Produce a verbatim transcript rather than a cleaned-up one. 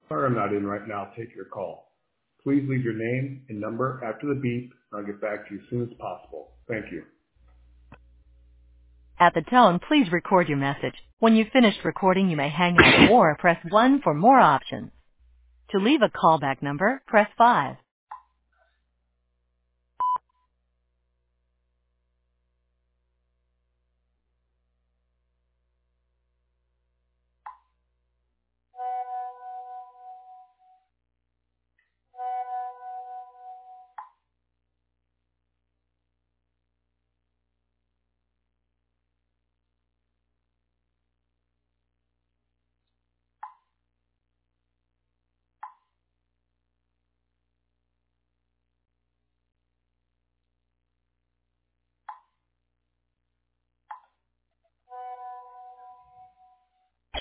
Sorry I'm not in right now. I'll take your call. Please leave your name and number after the beep, and I'll get back to you as soon as possible. Thank you. At the tone, please record your message. When you've finished recording, you may hang up or press one for more options. To leave a callback number, press five.